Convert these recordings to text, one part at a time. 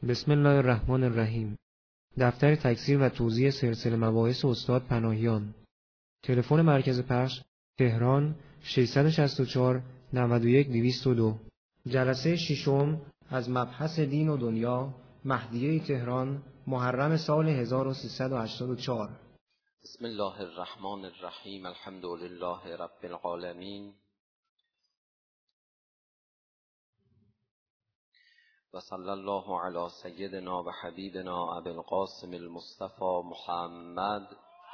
بسم الله الرحمن الرحیم. دفتر تکثیر و توزیع سلسله مباحث استاد پناهیان. تلفن مرکز پخش تهران 664 91 202. جلسه ششم از مبحث دین و دنیا، مهدیه تهران، محرم سال 1384. بسم الله الرحمن الرحیم. الحمد لله رب العالمین و صلی الله علی سیدنا و حبیبنا ابی القاسم المصطفى محمد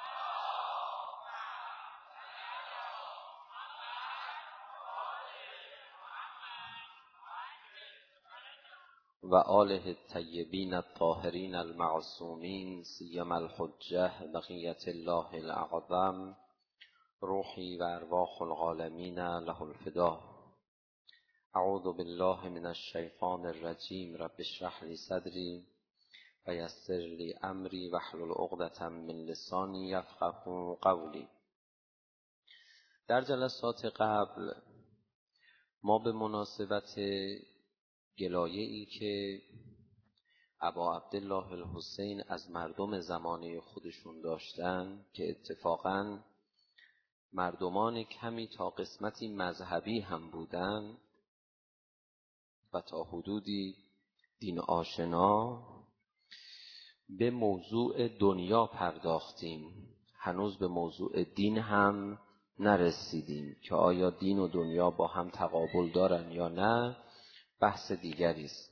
و آله الطیبین الطاهرین المعصومین، سیما الحجه بقیة الله الاعظم، روحی و ارواح العالمین له الفدا. اعوذ بالله من الشیطان الرجیم. رب اشرح لی صدری و یسر لی امری واحلل عقدة من لسانی یفقهوا قولی. در جلسات قبل ما به مناسبت گلایه‌ای که ابا عبدالله الحسین از مردم زمانه خودشون داشتن، که اتفاقاً مردمان کمی تا قسمتی مذهبی هم بودن و تا حدودی دین آشنا، به موضوع دنیا پرداختیم. هنوز به موضوع دین هم نرسیدیم که آیا دین و دنیا با هم تقابل دارن یا نه، بحث دیگری است.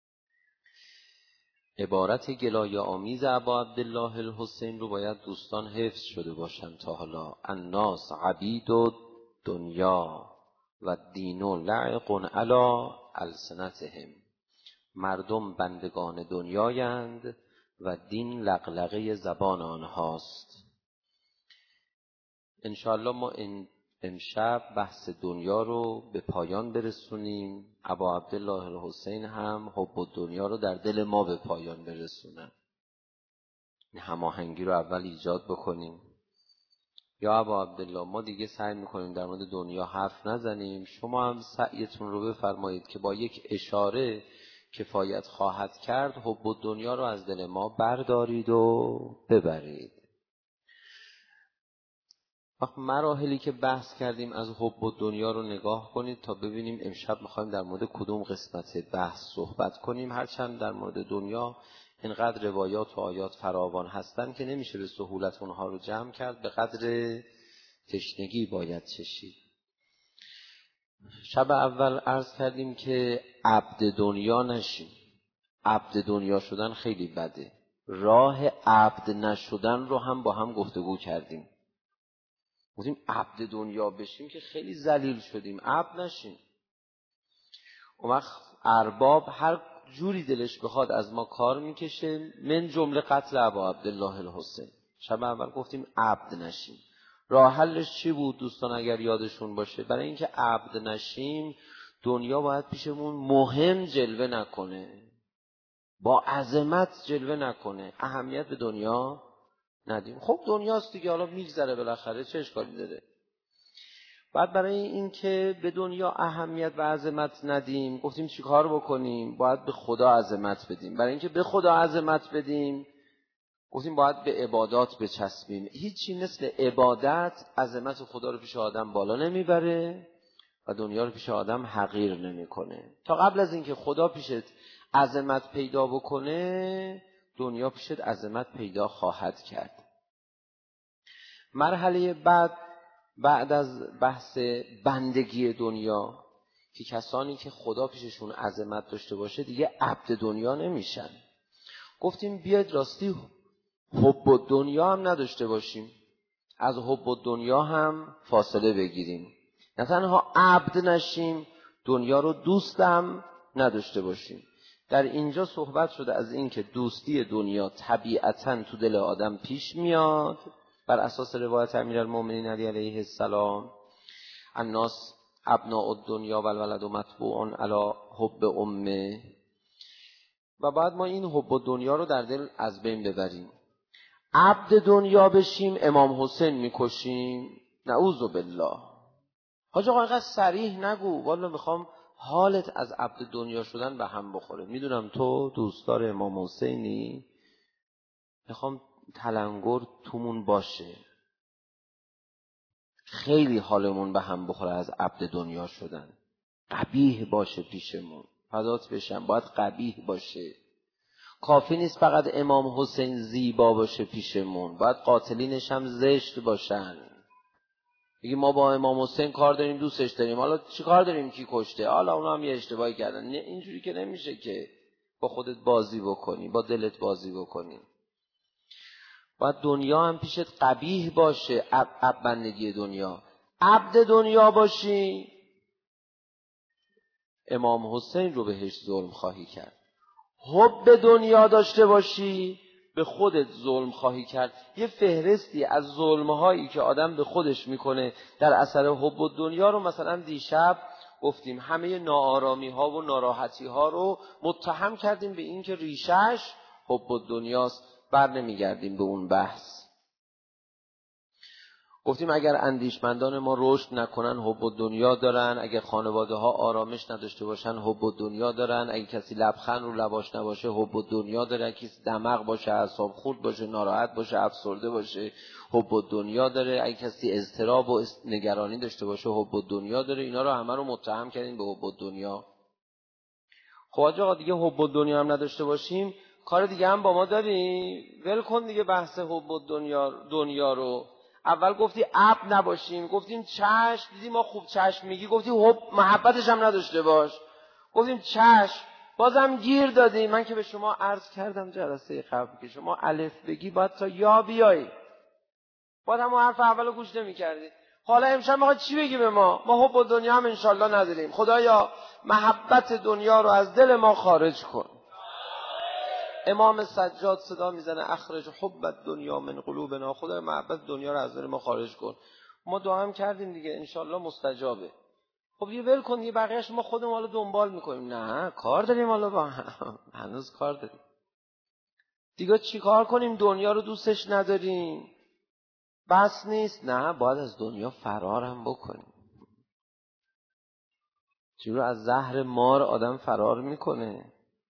عبارت گلایه آمیز ابا عبدالله الحسین رو باید دوستان حفظ شده باشن تا حالا. الناس عبید و دنیا و دین و لعق علی السنتهم. مردم بندگان دنیایند و دین لغلغه زبان آنهاست. انشاءالله ما امشب بحث دنیا رو به پایان برسونیم. ابا عبدالله الحسین هم حب دنیا رو در دل ما به پایان برسونن. این هماهنگی رو اول ایجاد بکنیم. یا ابا عبدالله، ما دیگه سعی میکنیم در مورد دنیا حرف نزنیم، شما هم سعیتون رو بفرمایید که با یک اشاره کفایت خواهد کرد حب دنیا رو از دل ما بردارید و ببرید. وقت مراحلی که بحث کردیم از حب دنیا رو نگاه کنید تا ببینیم امشب میخوایم در مورد کدوم قسمت بحث صحبت کنیم. هرچند در مورد دنیا اینقدر روایات و آیات فراوان هستن که نمیشه به سهولت اونها رو جمع کرد، به قدر تشنگی باید چشید. شب اول عرض کردیم که عبد دنیا نشیم. عبد دنیا شدن خیلی بده. راه عبد نشدن رو هم با هم گفتگو کردیم. گفتیم عبد دنیا بشیم که خیلی ذلیل شدیم، عبد نشیم. اون وقت ارباب هر جوری دلش بخواد از ما کار میکشه، من جمله قتل ابا عبدالله الحسین. شب اول گفتیم عبد نشیم. راه حلش چی بود دوستان اگر یادشون باشه؟ برای اینکه عبد نشیم دنیا باید پیشمون مهم جلوه نکنه، با عظمت جلوه نکنه، اهمیت به دنیا ندیم. خب دنیاست دیگه، حالا میگذره بالاخره، چه اشکالی داره؟ بعد برای این که به دنیا اهمیت و عظمت ندیم گفتیم چیکار بکنیم؟ باید به خدا عظمت بدیم. برای اینکه به خدا عظمت بدیم گفتیم باید به عبادات بچسبیم. هیچی مثل عبادت عظمت خدا رو پیش آدم بالا نمیبره و دنیا رو پیش آدم حقیر نمیکنه. تا قبل از اینکه خدا پیشت عظمت پیدا بکنه دنیا پیشت عظمت پیدا خواهد کرد. مرحله بعد از بحث بندگی دنیا که کسانی که خدا پیششون عظمت داشته باشه دیگه عبد دنیا نمیشن. گفتیم بیاید راستی حب دنیا هم نداشته باشیم، از حب دنیا هم فاصله بگیریم. نه تنها عبد نشیم، دنیا رو دوستم نداشته باشیم. در اینجا صحبت شده از این که دوستی دنیا طبیعتاً تو دل آدم پیش میاد بر اساس روایت امیرالمومنین علی علیه السلام: الناس ابناء الدنیا و الولد مطبوع علی حب امه. و بعد ما این حب دنیا رو در دل از بین ببریم. عبد دنیا بشیم امام حسین میکشیم، نعوذ بالله. حاج آقا اینقدر صریح نگو، والا میخوام حالت از عبد دنیا شدن به هم بخوره. میدونم تو دوستدار امام حسینی، میخوام تلنگر تومون باشه، خیلی حالمون به هم بخوره از عبد دنیا شدن، قبیح باشه پیشمون، فدات بشم، باید قبیح باشه. کافی نیست فقط امام حسین زیبا باشه پیشمون، باید قاتلینش هم زشت باشن. بگی ما با امام حسین کار داریم، دوستش داریم، حالا چی کار داریم کی کشته، حالا اونا هم یه اشتباهی کردن. نه، اینجوری که نمیشه که با خودت بازی بکنی، با دلت بازی بکنی. باید دنیا هم پیشت قبیح باشه. بندگی دنیا، عبد دنیا باشی، امام حسین رو بهش ظلم خواهی کرد. حب دنیا داشته باشی، به خودت ظلم خواهی کرد. یه فهرستی از ظلم‌هایی که آدم به خودش میکنه در اثر حب دنیا رو مثلا دیشب گفتیم. همه ناآرامی‌ها و ناراحتی‌ها رو متهم کردیم به این که ریشش حب دنیاست. بر نمیگردیم به اون بحث. گفتیم اگر اندیشمندان ما رشد نکنن حب دنیا دارن، اگر خانواده ها آرامش نداشته باشن حب دنیا دارن، اگر کسی لبخند رو لباش نباشه حب دنیا داره، اگر کسی دماغ باشه، اعصاب خورد باشه، ناراحت باشه، افسرده باشه حب دنیا داره، اگر کسی اضطراب و نگرانی داشته باشه حب دنیا داره. اینا رو همه رو متهم کردیم به حب دنیا. خب آقا دیگه حب دنیا هم نداشته باشیم، کار دیگه هم با ما داریم. ول کن دیگه بحث حب دنیا رو. اول گفتی عبد نباشیم، گفتیم چشم، دیدی ما خوب چشم میگی، گفتی حب محبتش هم نداشته باش، گفتیم چشم، بازم گیر دادی. من که به شما عرض کردم جلسه قبل که شما الف بگی باید تا یا بیایی، باید همون حرف اولو گوش نمی‌کردی. حالا امشب میخواد چی بگی به ما؟ ما حب دنیا هم انشالله نداریم. خدایا محبت دنیا رو از دل ما خارج کن. امام سجاد صدا میزنه اخرج حب الدنیا من قلوبنا، خدای محبت دنیا رو از دل ما خارج کن. ما دعا هم کردیم دیگه، انشالله مستجابه. خب یه ول کن، یه بقیه‌اش ما خودمون حالا دنبال میکنیم. نه کار داریم، حالا با هنوز کار داریم دیگه. چی کار کنیم؟ دنیا رو دوستش نداریم، بس نیست. نه، باید از دنیا فرار هم بکنیم. چرا از زهر مار آدم فرار میکنه؟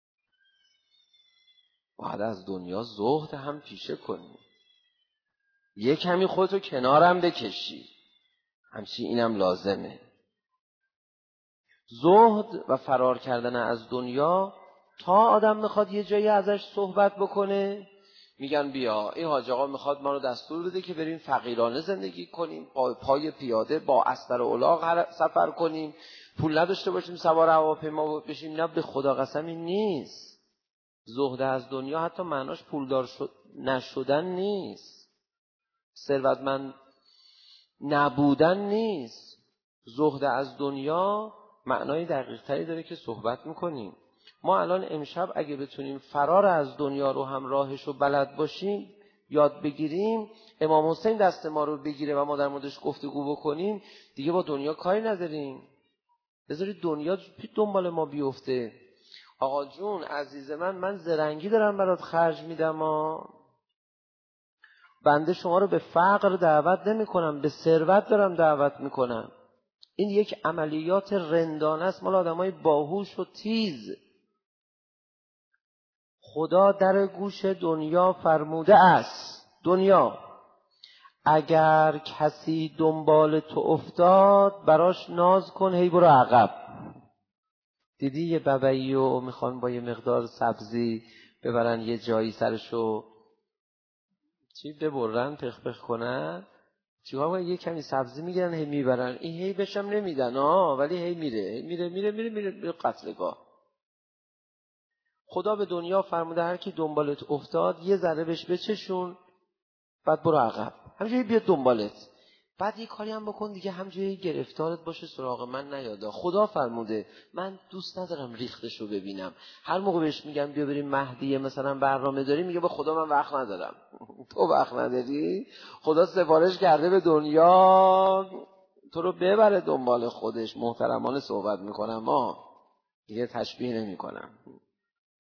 باید از دنیا زهد هم پیشه کنی، یک کمی خودتو کنارم بکشی، همچی اینم لازمه. زهد و فرار کردن از دنیا، تا آدم میخواد یه جایی ازش صحبت بکنه میگن بیا این حاج آقا میخواد ما رو دستور بده که بریم فقیرانه زندگی کنیم، با پای پیاده با استر و الاغ سفر کنیم، پول نداشته باشیم سوار هواپیما بشیم. نه، به خدا قسم این نیست. زهد از دنیا حتی معناش پولدار نشدن نیست، ثروتمند نبودن نیست. زهد از دنیا معنای دقیق تری داره که صحبت میکنیم. ما الان امشب اگه بتونیم فرار از دنیا رو هم راهش رو بلد باشیم، یاد بگیریم، امام حسین دست ما رو بگیره و ما در موردش گفتگو بکنیم، دیگه با دنیا کاری نداریم. بذارید دنیا دنبال ما بیفته. آقا جون عزیز من زرنگی دارم برات خرج میدم، بنده شما رو به فقر دعوت نمی کنم، به ثروت دارم دعوت میکنم. این یک عملیات رندانه است مال آدمای باهوش و تیز. خدا در گوش دنیا فرموده است، دنیا اگر کسی دنبال تو افتاد براش ناز کن، هی برو عقب. دیدی یه ببعیو میخوان با یه مقدار سبزی ببرن یه جایی سرشو چی ببرن پخ کنن، چیکار یه کمی سبزی میگیرن هی میبرن، این هی بشم نمیدن ولی هی میره قتلگاه. خدا به دنیا فرموده هر کی دنبالت افتاد یه ذره بهش بچشون، بعد برو عقب، همینجوری بیاد دنبالت، بعد یه کاری هم بکن دیگه همینجوری گرفتارت باشه، سراغ من نیادا. خدا فرموده، من دوست ندارم ریختشو ببینم. هر موقع بهش میگم بیا بریم مهدیه مثلا برنامه داری، میگه با خدا من وقت ندارم. تو وقت نداری؟ خدا سفارش کرده به دنیا تو رو ببره دنبال خودش. محترمانه صحبت میکنم دیگه تشبیه نمیکنم.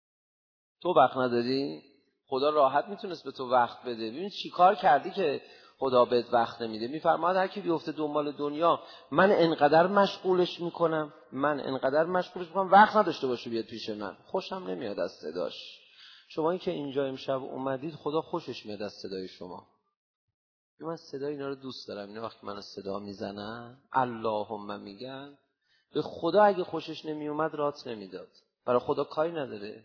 تو وقت نداری؟ خدا راحت میتونست به تو وقت بده. ببین چی کار کردی که خدا بهت وقت نمیده. میفرماد هر کی بیفته دنبال دنیا من انقدر مشغولش میکنم وقت نداشته باشه بیاد پیش من. خوشم نمیاد از صداش. شما این که اینجا امشب اومدید خدا خوشش میاد از صدای شما. من صدای اینا رو دوست دارم. اینا وقتی من صدا میزنن اللهم میگن به خدا اگه خوشش نمیومد رات نمیداد. برای خدا کاری نداره.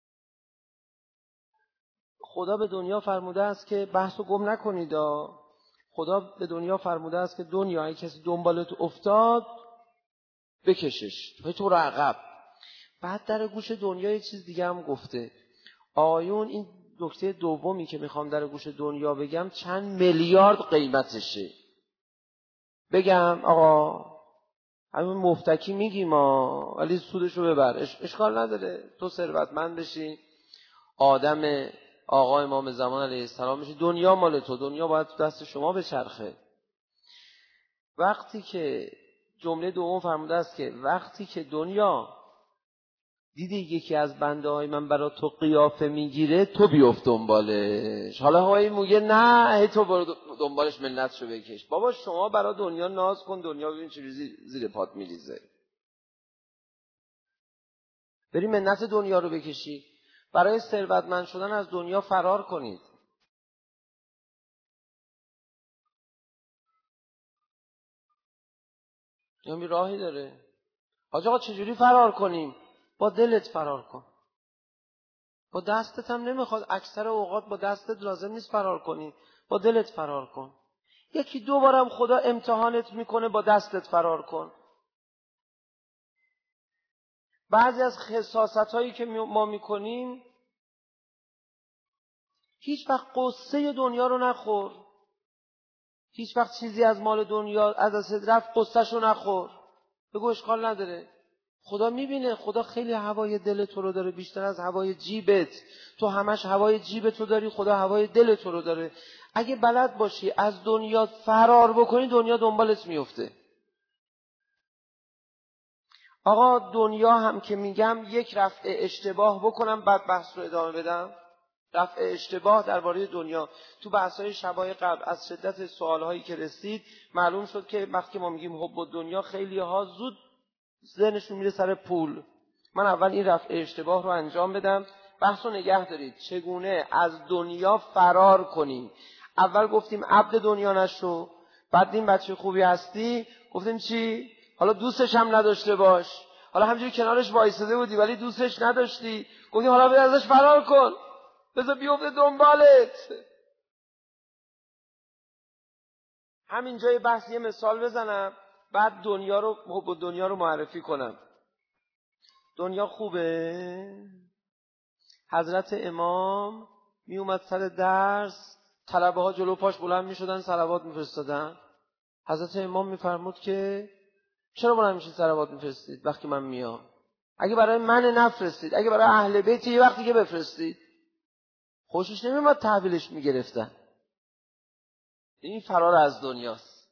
خدا به دنیا فرموده است که بحثو گم نکنید. خدا به دنیا فرموده است که دنیا اگه کسی دنبالت افتاد بکشش تو رو عقب. بعد در گوش دنیا یه چیز دیگه هم گفته آیون. این نکته دومی که میخوام در گوش دنیا بگم چند میلیارد قیمتشه. بگم آقا همین مفتکی میگیم ولی سودشو ببر. اشکال نداره. تو ثروتمند بشی آدم آقا امام زمان علیه السلام بشی دنیا مال تو. دنیا باید تو دست شما بچرخه. وقتی که جمله دوم فرموده است که وقتی که دنیا دیدی یکی از بنده های من برای تو قیافه میگیره تو بیفت دنبالش. حالا هایی میگه نه تو برو دنبالش منتشو بکش. بابا شما برای دنیا ناز کن. دنیا ببین چه زیر پات میریزه. بری منت دنیا رو بکشی. برای ثروتمند شدن از دنیا فرار کنید. یعنی راهی داره. حاج آقا چجوری فرار کنیم؟ با دلت فرار کن. با دستت هم نمیخواد. اکثر اوقات با دستت لازم نیست فرار کنی. با دلت فرار کن. یکی دو بارم خدا امتحانت میکنه با دستت فرار کن. بعضی از خساست هایی که ما میکنیم هیچ وقت قصه دنیا رو نخور. هیچ وقت چیزی از مال دنیا از دست رفت قصه‌ش رو نخور. بگو اشکال نداره. خدا میبینه. خدا خیلی هوای دل تو رو داره بیشتر از هوای جیبت. تو همش هوای جیبت رو داری. خدا هوای دل تو رو داره. اگه بلد باشی از دنیا فرار بکنی دنیا دنبالت میفته. آقا دنیا هم که میگم یک رفع اشتباه بکنم بعد بحث رو ادامه بدم. رفع اشتباه درباره دنیا تو بحث‌های شبای قبل از شدت سوالهایی که رسید معلوم شد که وقتی ما میگیم حب دنیا خیلی ها زود ذهنشون میره سر پول. من اول این رفع اشتباه رو انجام بدم. بحث رو نگه دارید. چگونه از دنیا فرار کنیم. اول گفتیم عبد دنیا نشو. بعد این بچه خوبی هستی گفتیم چی؟ حالا دوستش هم نداشته باش. حالا همجوری کنارش وایساده بودی ولی دوستش نداشتی. گفتیم حالا بیا ازش فرار کن. بذار بیفته دنبالت. همین جای بحث یه مثال بزنم بعد دنیا رو معرفی کنم. دنیا خوبه؟ حضرت امام می اومد سر درس طلبه ها جلو پاش بلند می شدن صلوات می فرستادن. حضرت امام می فرمود که چرا بلند میشید صلوات می فرستید وقتی من میام؟ اگه برای من نفرستید، اگه برای اهل بیت یه وقتی که بفرستید. خوشش نمیومد تحویلش می گرفتن. این فرار از دنیاست.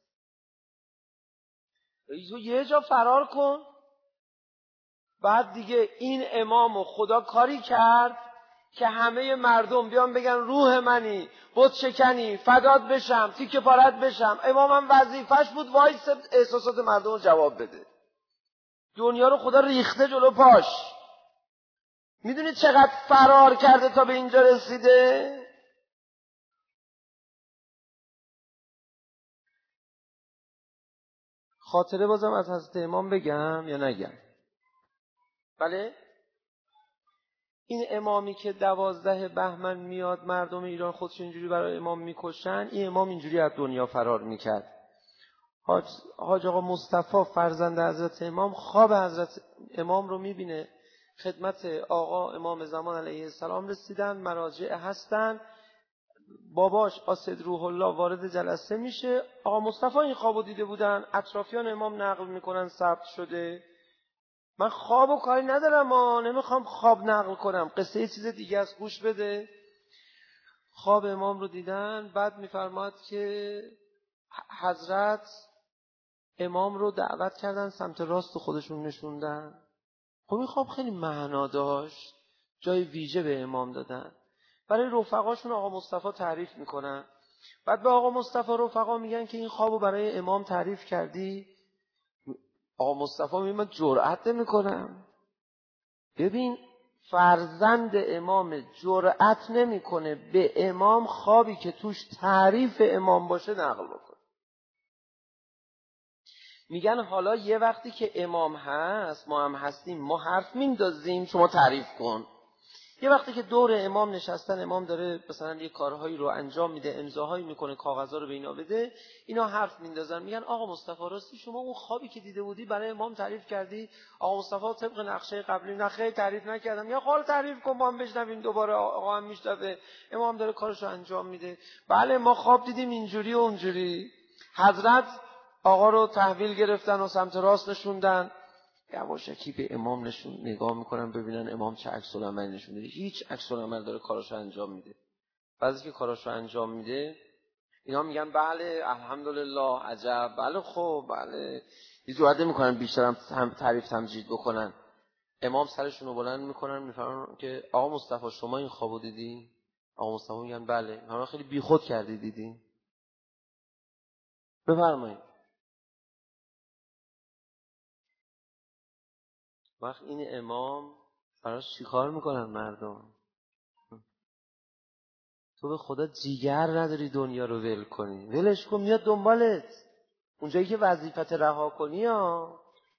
تو یه جا فرار کن. بعد دیگه این امامو خدا کاری کرد که همه مردم بیان بگن روح منی، بت شکنی، فدات بشم، تیکه پارت بشم. امامم وظیفش بود وایس احساسات مردم رو جواب بده. دنیا رو خدا ریخته جلو پاش. میدونید چقدر فرار کرده تا به اینجا رسیده؟ خاطره بازم از حضرت امام بگم یا نگم؟ بله؟ این امامی که 12 بهمن میاد مردم ایران خودش اینجوری برای امام میکشن، این امام اینجوری از دنیا فرار میکرد. حاج آقا مصطفی فرزند حضرت امام خواب حضرت امام رو میبینه. خدمت آقا امام زمان علیه السلام رسیدن، مراجع هستن. باباش اسد روح الله وارد جلسه میشه. آقا مصطفی این خوابو دیده بودن. اطرافیان امام نقل میکنن ثبت شده. من خوابو کاری ندارم نمیخوام خواب نقل کنم. قصه یه چیز دیگه است. گوش بده. خواب امام رو دیدن. بعد میفرماد که حضرت امام رو دعوت کردن سمت راست خودشون نشوندن. خب این خواب خیلی معنا داشت. جای ویژه به امام دادن. برای رفقاشون آقا مصطفی تعریف میکنن. بعد به آقا مصطفی رفقا میگن که این خوابو برای امام تعریف کردی؟ آقا مصطفی میگه من جرئت نمیکنم. ببین فرزند امام جرئت نمیکنه به امام خوابی که توش تعریف امام باشه نقل بکنه. میگن حالا یه وقتی که امام هست ما هم هستیم، ما حرف میندازیم شما تعریف کن. یه وقتی که دور امام نشستن، امام داره مثلا یه کارهایی رو انجام میده، امضاهایی میکنه، کاغذا رو به اینا بده، اینا حرف میندازن. میگن آقا مصطفی راستی شما اون خوابی که دیده بودی برای امام تعریف کردی؟ آقا مصطفی طبق نقشه قبلی نه خیر تعریف نکردم. یا خال تعریف کن ما هم بشنویم. دوباره آقا هم میشنوه، امام داره کارشو انجام میده. بله ما خواب دیدیم اینجوری و اونجوری. حضرت آقا رو تحویل گرفتن و سمت راست نشوندن. یواشکی به امام نگاه میکنن ببینن امام چه عکس العملی نشون میده. هیچ عکس العمل داره کاراشو انجام میده. بعضی که کاراشو انجام میده اینا میگن بله الحمدلله عجب، بله خب بله، هیچ جواد نمیکنن بیشتر هم تعریف تمجید بکنن. امام سرشون رو بلند میکنن میفهمن که آقا مصطفی شما این خوابو دیدی؟ آقا مصطفی میگن بله. همه خیلی بیخود کردی دیدی؟ بفرمایید. وقت این امام براش چیکار میکنن مردم؟ تو به خدا جیگر نداری دنیا رو ول کنی، ولش کن میاد دنبالت اونجایی که وظیفت رها کنی ها.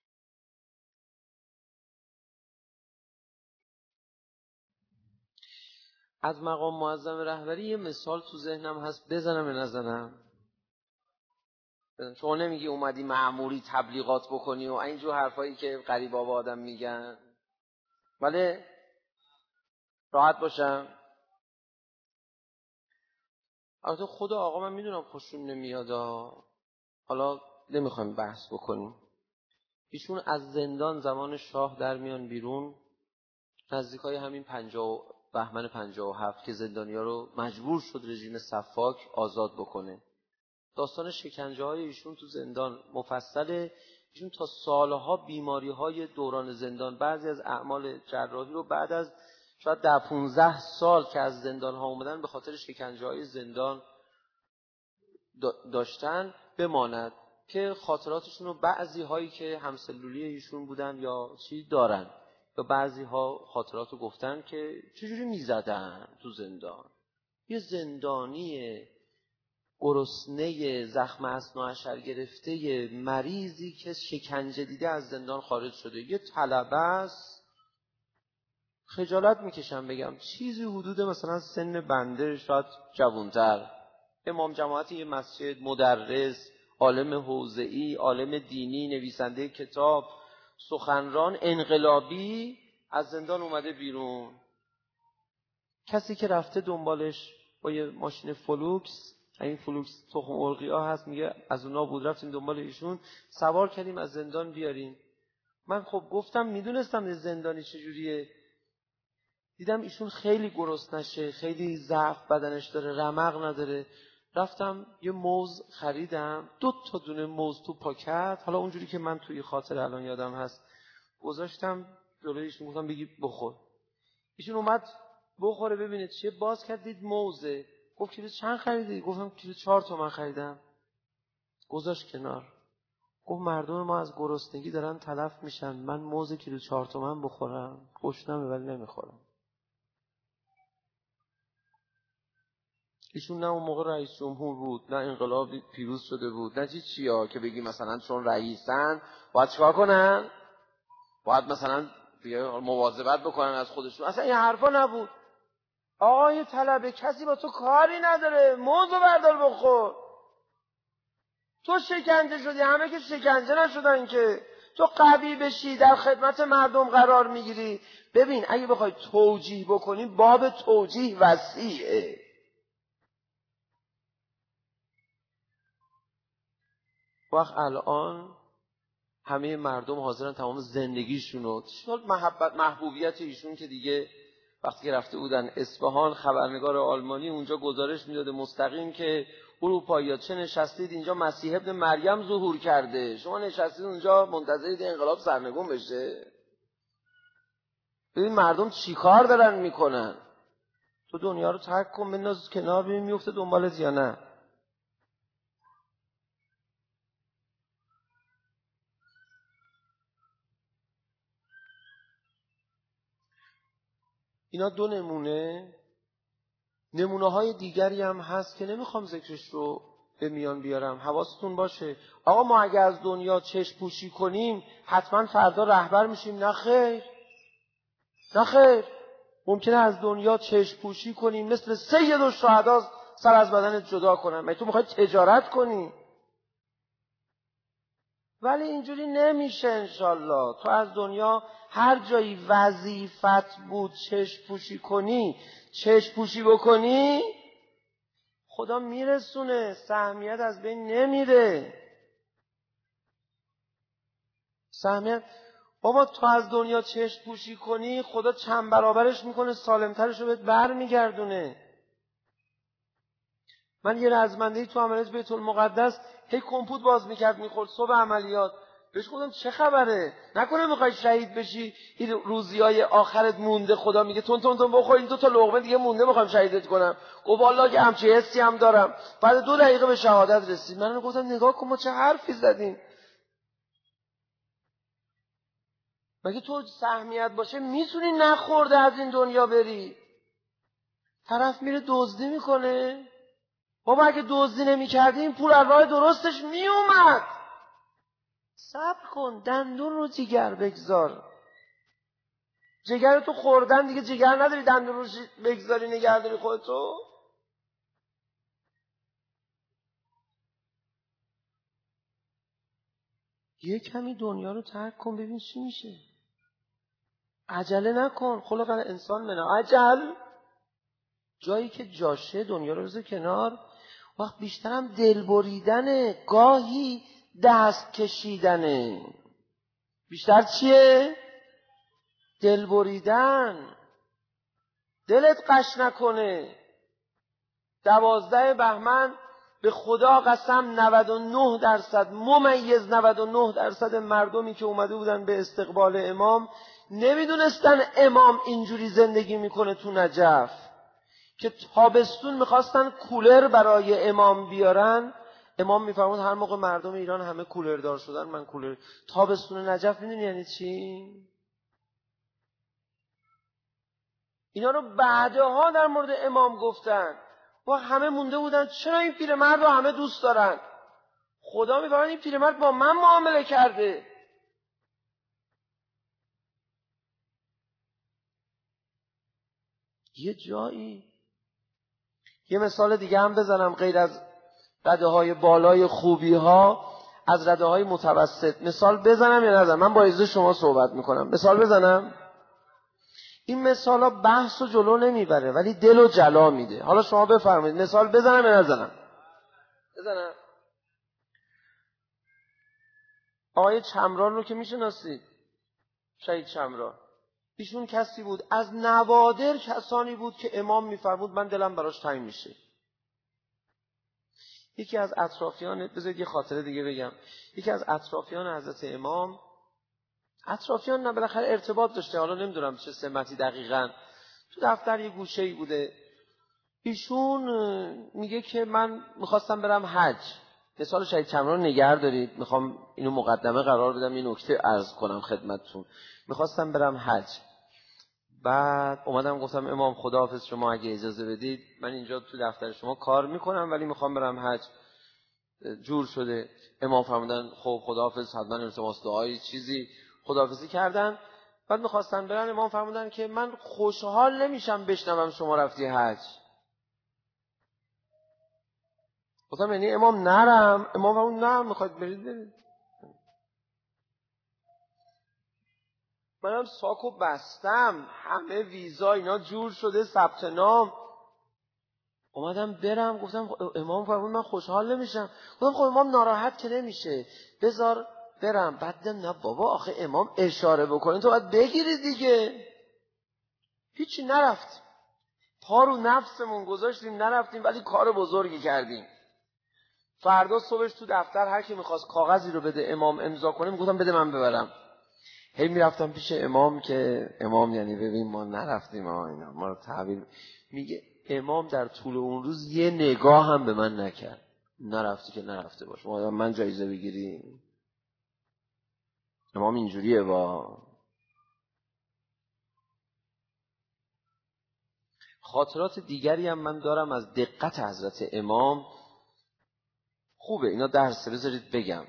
از مقام معظم رهبری یه مثال تو ذهنم هست، بزنم یا نزنم؟ شما نمیگی اومدی مأموری تبلیغات بکنی و اینجور حرفایی که غریبا به آدم میگن؟ ولی راحت باشم. البته خود آقا من میدونم خوشون نمیاد، حالا نمیخوایم بحث بکنیم. ایشون از زندان زمان شاه در میان بیرون، نزدیکای همین بهمن 57 که زندانیا رو مجبور شد رژیم صفاک آزاد بکنه. داستان شکنجه های ایشون تو زندان مفصله. ایشون تا سالها بیماری های دوران زندان، بعضی از اعمال جراحی رو بعد از شاید 15 سال که از زندان ها اومدن به خاطر شکنجه های زندان داشتن بماند که خاطراتشون رو بعضی هایی که همسلولی ایشون بودن یا چی دارن، یا بعضی ها خاطرات رو گفتن که چجوری میزدن تو زندان. یه زندانی گرسنه زخم اثناعشر گرفته مریضی که شکنجه دیده از زندان خارج شده، یه طلبه است، خجالت میکشم بگم چیزی حدود مثلا سن بنده شاید جوانتر، امام جماعت یه مسجد، مدرس، عالم حوزه‌ای، عالم دینی، نویسنده کتاب، سخنران، انقلابی، از زندان اومده بیرون. کسی که رفته دنبالش با یه ماشین فلوکس، این فلوکس تخم مرغی ها هست، میگه از اونا بود، رفتیم دنبال ایشون، سوار کردیم از زندان بیاریم. من خب گفتم میدونستم زندانی چجوریه، دیدم ایشون خیلی گرسنشه، خیلی ضعف بدنش داره، رمق نداره. رفتم یه موز خریدم، 2 دونه موز تو پاکت، حالا اونجوری که من توی خاطر الان یادم هست گذاشتم جلوی ایشون، گفتم بگی بخور. ایشون اومد بخوره ببینه چیه، باز کرد دید موزه، گفت کیلو چند خریدی؟ گفتم کیلو 4 تومن خریدم. گذاشت کنار، گفت مردم ما از گرسنگی دارن تلف میشن، من موز کیلو 4 تومن بخورم؟ گشنمه ولی نمیخورم. ایشون نه اون موقع رئیس جمهور بود، نه انقلاب پیروز شده بود، نه چیا که بگی مثلا چون رئیسن باید چیکار کنن، باید مثلا مواظبت بکنن از خودشون، اصلا این حرفا نبود. آقای طلبه کسی با تو کاری نداره، موزو بردار بخور. تو شکنجه شدی، همه که شکنجه نشدن که تو قوی بشی در خدمت مردم قرار میگیری. ببین اگه بخوای توجیه بکنی باب توجیه وسیعه. وقت الان همه مردم حاضرن تمام زندگیشونو، محبوبیت ایشون که دیگه وقتی که رفته بودن اصفهان، خبرنگار آلمانی اونجا گزارش میداده مستقیم که اروپایی‌ها چه نشستید اینجا مسیح ابن مریم ظهور کرده، شما نشستید اونجا منتظرید انقلاب سرنگون بشه. ببین مردم چیکار دارن میکنن. تو دنیا رو ترک کن، بنداز کنار، ببین میفته دنبالت یا نه. اینا 2 نمونه های دیگری هم هست که نمیخوام ذکرش رو به میان بیارم. حواستون باشه آقا ما اگه از دنیا چشم پوشی کنیم حتما فردا رهبر میشیم؟ نه خیر، نه خیر. ممکنه از دنیا چشم پوشی کنیم مثل سید الشهدا سر از بدنت جدا کنن. مگه تو میخوای تجارت کنی؟ ولی اینجوری نمیشه انشالله. تو از دنیا هر جایی وظیفت بود چشم پوشی کنی، چشم پوشی بکنی، خدا میرسونه، سهمیت از بین نمیره. سهمیت بابا تو از دنیا چشم پوشی کنی خدا چند برابرش میکنه، سالمترش رو بهت بر میگردونه. من یه رزمندهی تو عملیات بیت المقدس هی کمپوت باز میکرد میخورد صبح عملیات. بهش گفتم چه خبره؟ نکنه میخوای شهید بشی؟ این روزیای آخرت مونده، خدا میگه تون تون تون بخور، این 2 تا لقمه دیگه مونده میخوام شهیدت کنم. گفت والله که همچین حسی هم دارم. بعد 2 دقیقه به شهادت رسید. من گفتم نگاه کن ما چه حرفی زدیم. مگه تو سهمیت باشه میتونی نخورده از این دنیا بری؟ طرف میره دزدی میکنه. بابا اگه دزدی نمی‌کردی این پول از راه درستش میومد. صبر کن، دندون رو جگر بگذار. جگر تو خوردن دیگه جگر نداری دندون رو بگذاری نگهداری خودتو؟ یه کمی دنیا رو ترک کن ببین چی میشه. عجله نکن. خلق انسان من عجل. جایی که جاشه دنیا رو بذار کنار. وقت بیشترم دل بریدنه، گاهی دست کشیدنه. بیشتر چیه؟ دل بریدن. دلت قش نکنه. 12 بهمن به خدا قسم 99% ممیز 99% مردمی که اومده بودن به استقبال امام نمیدونستن امام اینجوری زندگی میکنه تو نجف، که تابستون میخواستن کولر برای امام بیارن. امام میفرمود هر موقع مردم ایران همه کولر دار شدن من کولر. تابستون نجف میدونی یعنی چی؟ اینا رو بعدها در مورد امام گفتن. و همه مونده بودن چرا این پیرمرد رو همه دوست دارن؟ خدا میفرماید این پیرمرد با من معامله کرده. یه جایی یه مثال دیگه هم بزنم غیر از رده های بالای خوبی ها، از رده های متوسط مثال بزنم یا نزنم؟ من با اجازه شما صحبت میکنم. مثال بزنم؟ این مثال ها بحث و جلو نمیبره ولی دل و جلا میده. حالا شما بفرمایید مثال بزنم یا نزنم؟ بزنم. آقای چمران رو که میشناسید، شهید چمران. ایشون کسی بود از نوادر کسانی بود که امام میفرمود من دلم براش تنگ میشه. یکی از اطرافیان، بذارید یه خاطره دیگه بگم، یکی از اطرافیان حضرت امام، اطرافیان نه بالاخره ارتباط داشته، حالا نمیدونم چه سمتی دقیقاً، تو دفتر یه گوشه‌ای بوده. ایشون میگه که من میخواستم برم حج. مثال شهید چمران نگه دارید، میخوام اینو مقدمه قرار بدم، این نکته عرض کنم خدمتتون. میخواستم برم حج. بعد اومدم گفتم امام خداحافظ، شما اگه اجازه بدید من اینجا تو دفتر شما کار میکنم ولی میخوام برم حج. جور شده. امام فرمودن خب خداحافظ، حتما التماس دعایی چیزی، خداحافظی کردن. بعد میخواستن برن، امام فرمودن که من خوشحال نمیشم بشنوم شما رفتی حج. گفتم یعنی امام نرم؟ امام فرمود نه، میخواید برید. منم ساکو بستم، همه ویزا اینا جور شده، ثبت نام. اومدم برم، گفتم امام فرمود من خوشحال نمیشم. گفتم خب امام ناراحت که نمیشه، بذار برم. بعد نه بابا آخه امام اشاره بکنه تو باید بگیری دیگه. هیچی، نرفتیم. پا رو نفسمون گذاشتیم نرفتیم، ولی کار بزرگی کردیم. فردا صبحش تو دفتر هر کی میخواست کاغذی رو بده امام امضا کنه میگفتم بده من ببرم. هی میرفتم پیش امام که امام یعنی ببین ما نرفتیم، اینا ما رو تعبیر. میگه امام در طول اون روز یه نگاه هم به من نکرد. نرفتی که نرفته باش، من جایزه بگیری. امام اینجوریه. با خاطرات دیگری هم من دارم از دقت حضرت امام. خوبه اینا درسه، بذارید بگم.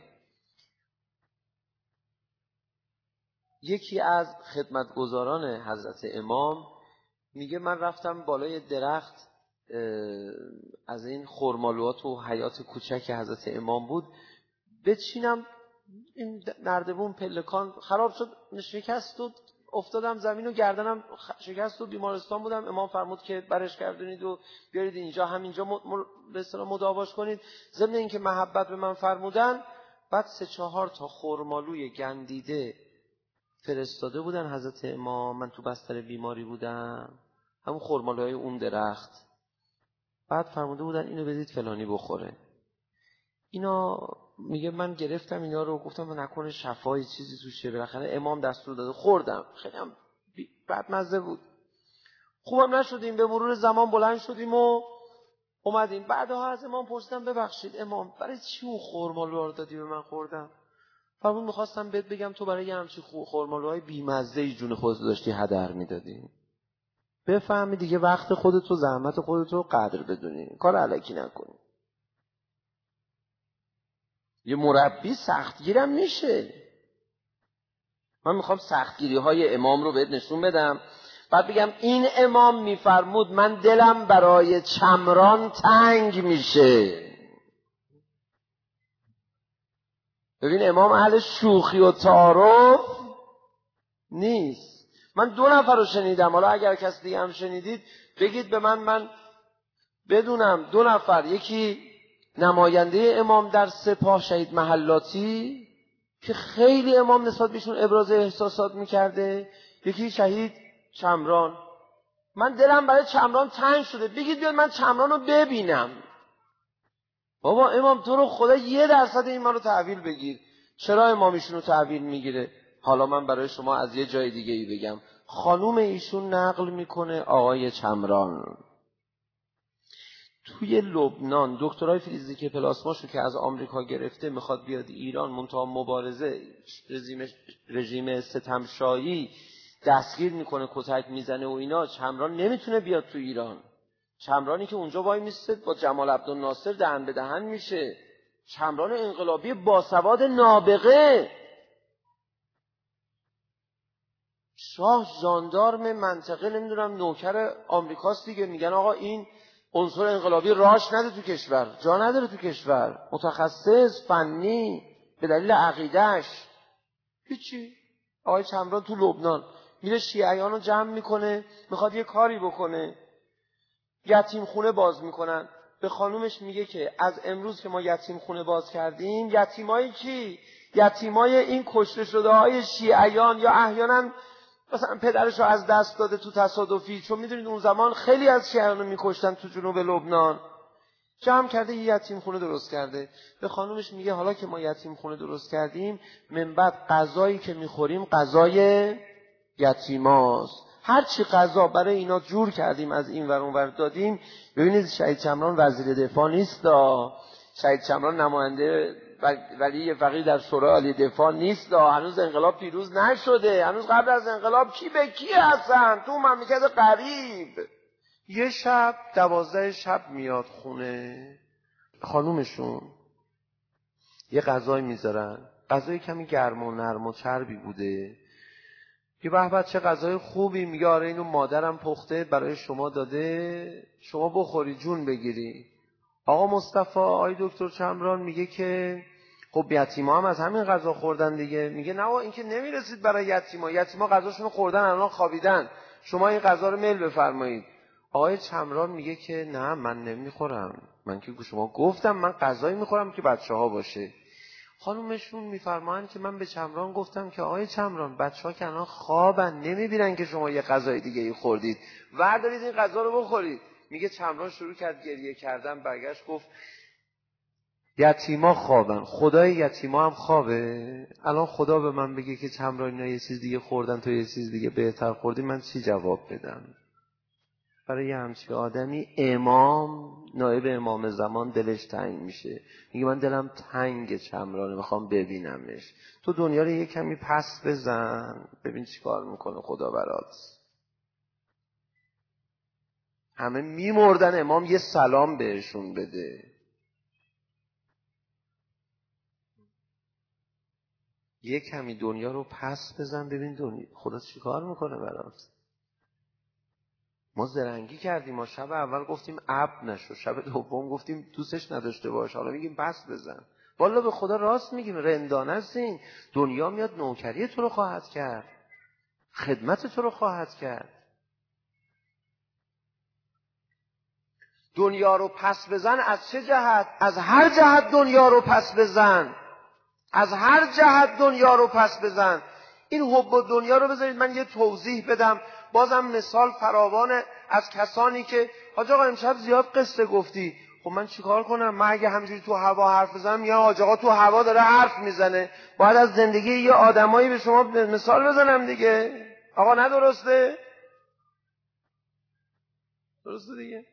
یکی از خدمتگزاران حضرت امام میگه من رفتم بالای درخت، از این خرمالوات و حیات کوچک حضرت امام بود، بچینم، این نردبون پلکان خراب شد، شکست و افتادم زمین و گردنم شکست و بیمارستان بودم. امام فرمود که برش گردونید و بیارید اینجا، همینجا به اصطلاح مداواش کنید. ضمن اینکه محبت به من فرمودن، بعد 3-4 تا خرمالوی گندیده فرستاده بودن حضرت امام. من تو بستر بیماری بودم، همون خرمالوهای اون درخت. بعد فرموده بودن اینو بدید فلانی بخوره. اینا میگه من گرفتم اینا رو، گفتم من نکنه شفای چیزی توشه، بالاخره امام دستور داده. خوردم، خیلی هم بدمزه بود. خوبم نشدیم. به مرور زمان بلند شدیم و اومدیم. بعدها از امام پرسیدم ببخشید امام برای چی اون خرمالوها رو دادی به من خوردم؟ فرمود میخواستم بهت بگم تو برای همچین خرمالوهای بیمزه‌ای جون خودت داشتی هدر میدادی. بفهمی دیگه وقت خودتو، زحمت خودتو قدر بدونی، کار الکی نکنی. یه مربی سختگیرم میشه. من میخوام سختگیری های امام رو بهت نشون بدم، بعد بگم این امام میفرمود من دلم برای چمران تنگ میشه. ببین امام اهل شوخی و تعارف نیست. من 2 نفر رو شنیدم، حالا اگر کسی دیگه هم شنیدید بگید به من بدونم. 2 نفر، یکی نماینده امام در سپاه شهید محلاتی که خیلی امام نسبت بهشون ابراز احساسات میکرده، یکی شهید چمران. من دلم برای چمران تنگ شده، بگید بیاد من چمران رو ببینم. بابا امام تو رو خدا 1% ایمان رو تحویل بگیر. چرا امام ایشون رو تحویل میگیره؟ حالا من برای شما از یه جای دیگه ای بگم. خانوم ایشون نقل میکنه آقای چمران توی لبنان دکترای فیزیک پلاسماشو که از آمریکا گرفته میخواد بیاد ایران، منتها مبارزه رژیم ستمشایی دستگیر میکنه، کتک میزنه و اینا. چمران نمیتونه بیاد تو ایران. چمرانی که اونجا وای میسته با جمال عبدالناصر دهن به دهن میشه. چمران انقلابی باسواد نابغه. شاه ژاندارم منطقه نمیدونم نوکر آمریکاست دیگه، میگن آقا این عنصر انقلابی راش نده تو کشور، جا نداره تو کشور، متخصص فنی به دلیل عقیدهش. هیچی. آقای چمران تو لبنان میره شیعیان رو جمع میکنه، میخواد یه کاری بکنه، یتیم خونه باز میکنن. به خانومش میگه که از امروز که ما یتیم خونه باز کردیم، یتیمایی کی؟ یتیمای این کشته شده های شیعیان، یا احیانا مثلا پدرش رو از دست داده تو تصادفی، چون میدونید اون زمان خیلی از شیعیان رو میکشتن تو جنوب لبنان. جمع کرده یه یتیم خونه درست کرده. به خانومش میگه حالا که ما یتیم خونه درست کردیم، من بعد غذایی که میخوریم غذای یتیماست. هر چی غذا برای اینا جور کردیم از این ور اون ور دادیم. ببینید شهید چمران وزیر دفاع نیست، شهید چمران نماینده ولی فقیه در شورای عالی دفاع نیست، هنوز انقلاب پیروز نشده، هنوز قبل از انقلاب کی به کی هستن تو مملکت غریب. یه شب 12 شب میاد خونه خانومشون، یه غذای میذارن، غذای کمی گرم و نرم و چربی بوده. یه به چه غذای خوبی، میگه آره اینو مادرم پخته برای شما داده، شما بخوری جون بگیری. آقا مصطفی آقای دکتر چمران میگه که خب یتیما هم از همین غذا خوردن دیگه. میگه نه این که نمیرسید برای یتیما غذاشونو خوردن الان خوابیدن، شما این غذا رو میل بفرمایید. آقای چمران میگه که نه من نمیخورم، من که شما گفتم من غذایی میخورم که بچه‌ها باشه. خانومشون میفرمایند که من به چمران گفتم که آقای چمران بچه‌ها که الان خوابن نمیبینن که شما یه غذای دیگه ای خوردید، وردارید این غذا رو بخورید. میگه چمران شروع کرد گریه کردن، برگشت گفت یتیما خوابن، خدای یتیما هم خوابه. الان خدا به من بگه که چمران اینا یه چیز دیگه خوردن تو یه چیز دیگه بهتر خوردی، من چی جواب بدم؟ برای همچین آدمی امام نایب امام زمان دلش تنگ میشه. میگه من دلم تنگ چمرانه، میخوام ببینمش. تو دنیا رو یه کمی پس بزن ببین چی کار میکنه خدا برات. همه میمردن امام یه سلام بهشون بده. یه کمی دنیا رو پس بزن ببین دنیا خدا چی کار میکنه برات. ما زرنگی کردیم، ما شب اول گفتیم عبد نشو، شب دوم گفتیم دوستش نداشته باش، حالا میگیم پس بزن. والا به خدا راست میگیم، رندانه است این. دنیا میاد نوکری تو رو خواهد کرد، خدمت تو رو خواهد کرد. دنیا رو پس بزن از چه جهت؟ از هر جهت دنیا رو پس بزن، از هر جهت دنیا رو پس بزن. این حب و دنیا رو بذارید من یه توضیح بدم. بازم مثال فراوانه از کسانی که حاج آقا امشب زیاد قصه گفتی. خب من چیکار کنم؟ من اگه همینجوری تو هوا حرف بزنم یا حاج آقا تو هوا داره حرف میزنه، باید از زندگی یه آدمایی به شما مثال بزنم دیگه. آقا ندرسته؟ درسته دیگه.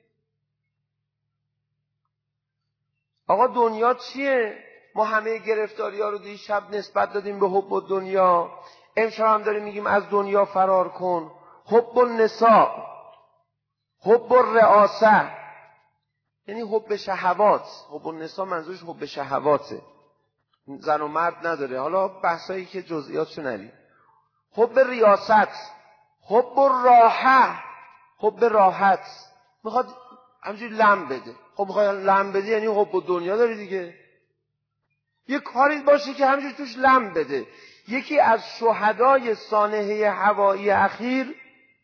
آقا دنیا چیه؟ ما همه گرفتاری ها رو دی شب نسبت دادیم به حب دنیا. امشب هم داریم میگیم از دنیا فرار کن. حب النساء، حب الرئاسه، یعنی حب شهوات. حب النساء منظورش حب شهواته، زن و مرد نداره. حالا بحثایی که جزئیاتشو نریم. حب ریاست، حب الراحه، حب راحت، میخواد همینجوری لم بده. خب میخواد لم بده یعنی حب دنیا داری دیگه. یه کاری باشه که همینجوری توش لم بده. یکی از شهدای سانحه هوایی اخیر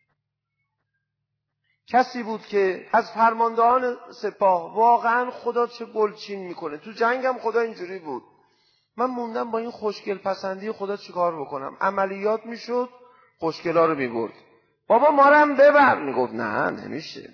کسی بود که از فرماندهان سپاه، واقعا خدا چه گلچین میکنه. تو جنگم خدا اینجوری بود. من موندم با این خوشگل پسندی خدا چیکار بکنم. عملیات میشد خوشگلا رو میبرد. بابا ما رو هم ببر، میگفت نه نمیشه.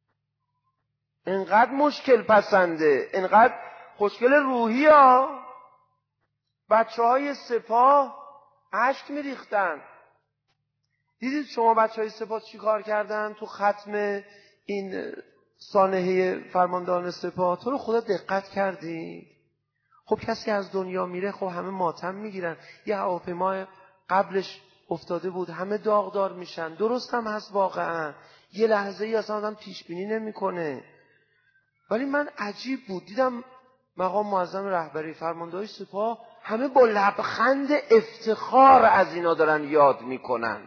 انقدر مشکل پسنده، انقدر خوشگل روحی ها. بچه های سپاه اشک میریختن. دیدید شما بچه های سپاه چی کار کردن تو ختم این سانحه فرماندهان سپاه؟ تو رو خدا دقت کردید؟ خب کسی از دنیا میره خب همه ماتم میگیرن. یه هواپیما قبلش افتاده بود، همه داغدار میشن. درست هم هست واقعا، یه لحظه ای اصلا آدم پیش بینی نمیکنه. ولی من عجیب بود دیدم مقام معظم رهبری فرماندهان سپاه همه با لبخند افتخار از اینا دارن یاد میکنن.